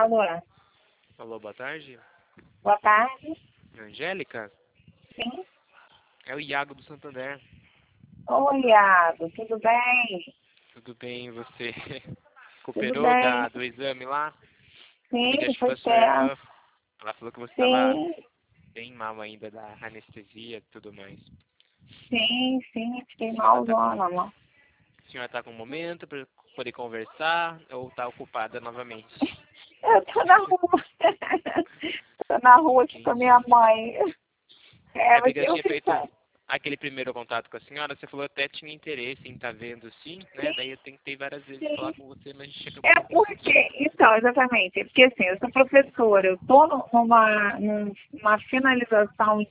Alô? Alô, boa tarde. Boa tarde. Angélica? Sim. É o Iago do Santander. Oi, Iago. Tudo bem? Tudo bem, e você? Tudo Recuperou bem. do exame lá? A Sim, médica foi achou a sua certo. irmã. Ela falou que você estava Sim, bem mal ainda da anestesia e tudo mais. sim. Fiquei A senhora tá com, malzona, amor. a senhora tá com um momento para poder conversar ou tá ocupada novamente? Eu tô na rua. Tô na rua aqui com a Entendi. minha mãe. É Mas porque eu eu tinha feito fico... aquele primeiro contato com a senhora, você falou até tinha interesse em estar vendo sim, né? Sim, Daí eu tentei várias vezes falar sim. com você, mas a gente acabou É não conseguindo. porque... Então, exatamente. É porque, assim, eu sou professora. Eu tô numa finalização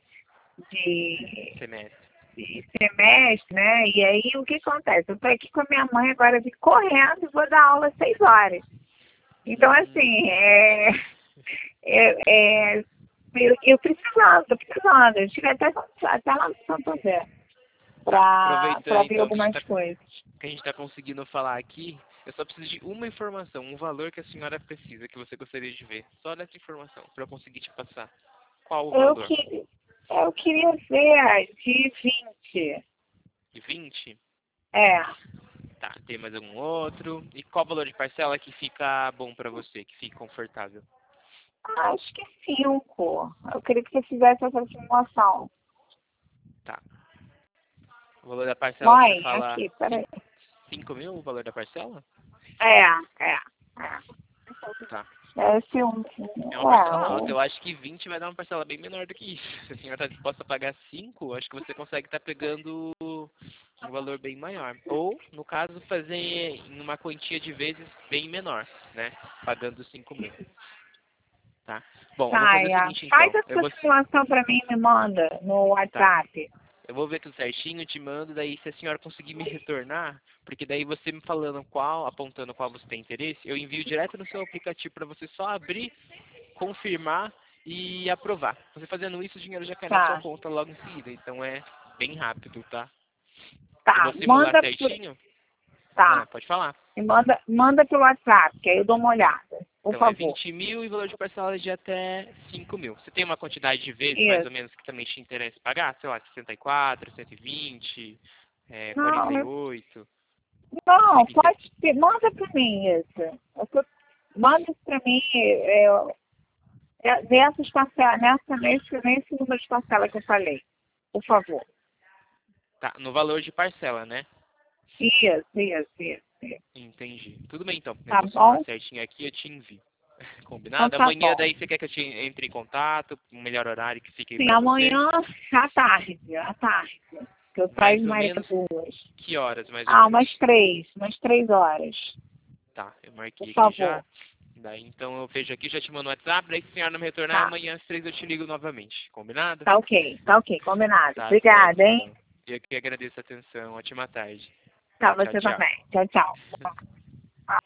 de Semestre. de semestre, né? E aí o que acontece? Eu tô aqui com a minha mãe agora de correndo e vou dar aula às 6 horas. Então, assim, Entendi. é, eu tô precisando. Eu estive até lá no Santander Tá, para aproveitando ver então algumas coisas. que a gente tá conseguindo falar aqui, eu só preciso de uma informação, um valor que a senhora precisa, que você gostaria de ver. Só dessa informação, para eu conseguir te passar. Qual o Eu, valor? que, eu queria ver a de 20. De 20? É, Tá, tem mais algum outro? E qual valor de parcela que fica bom para você, que fica confortável? acho que 5. Eu queria que você fizesse essa simulação. Tá. O valor da parcela você Mãe, fala aqui, peraí. 5.000 o valor da parcela? É. Tá. Esse É uma parcela alta. o, Eu acho que 20 vai dar uma parcela bem menor do que isso. Se a senhora está disposta a pagar 5, acho que você consegue estar pegando um valor bem maior. Ou, no caso, fazer em uma quantia de vezes bem menor, né? Pagando 5.000, tá? Bom, eu vou fazer o Taia, seguinte faz então. essa simulação para mim e me manda no Tá. WhatsApp. Eu vou ver tudo certinho, te mando, daí se a senhora conseguir me retornar, porque daí você me falando qual, apontando qual você tem interesse, eu envio direto no seu aplicativo para você só abrir, confirmar e aprovar. Você fazendo isso, o dinheiro já cai na sua Tá, conta logo em seguida, então é bem rápido, tá? Eu tá. vou simular certinho. Tá. Pode falar. Manda pelo WhatsApp, que aí eu dou uma Tá. olhada. Por Então é favor. 20.000 e valor de parcela de até 5.000. Você tem uma quantidade de vezes mais ou Isso. menos que também te interessa pagar? Sei lá, 64, 120, Não, 48, não, 130. pode ser. Manda para mim isso. Manda isso para mim. Nessas parcelas, nesse número de parcela que eu falei. Por favor. Tá, no valor de parcela, né? Isso. Entendi. Tudo bem então. Eu Tá vou simular bom? certinho aqui e eu te envio. Então Combinado? tá Amanhã bom. daí você quer que eu te entre em contato, um melhor horário que fique aí Sim, pra você? amanhã à tarde. Que eu saio Mais de ou Maria menos Duas. que horas, mais ou Ah, menos? umas três horas. Tá, eu Por marquei aqui favor. já. Daí então eu vejo aqui, já te mando no WhatsApp, daí se a senhora não me retornar, Tá. amanhã às 3 eu te ligo novamente. Combinado? Tá ok, combinado. Tá certo Obrigada, hein? então. Eu que agradeço a atenção. Ótima tarde. Tá, Tchau, você tchau. também. Tchau.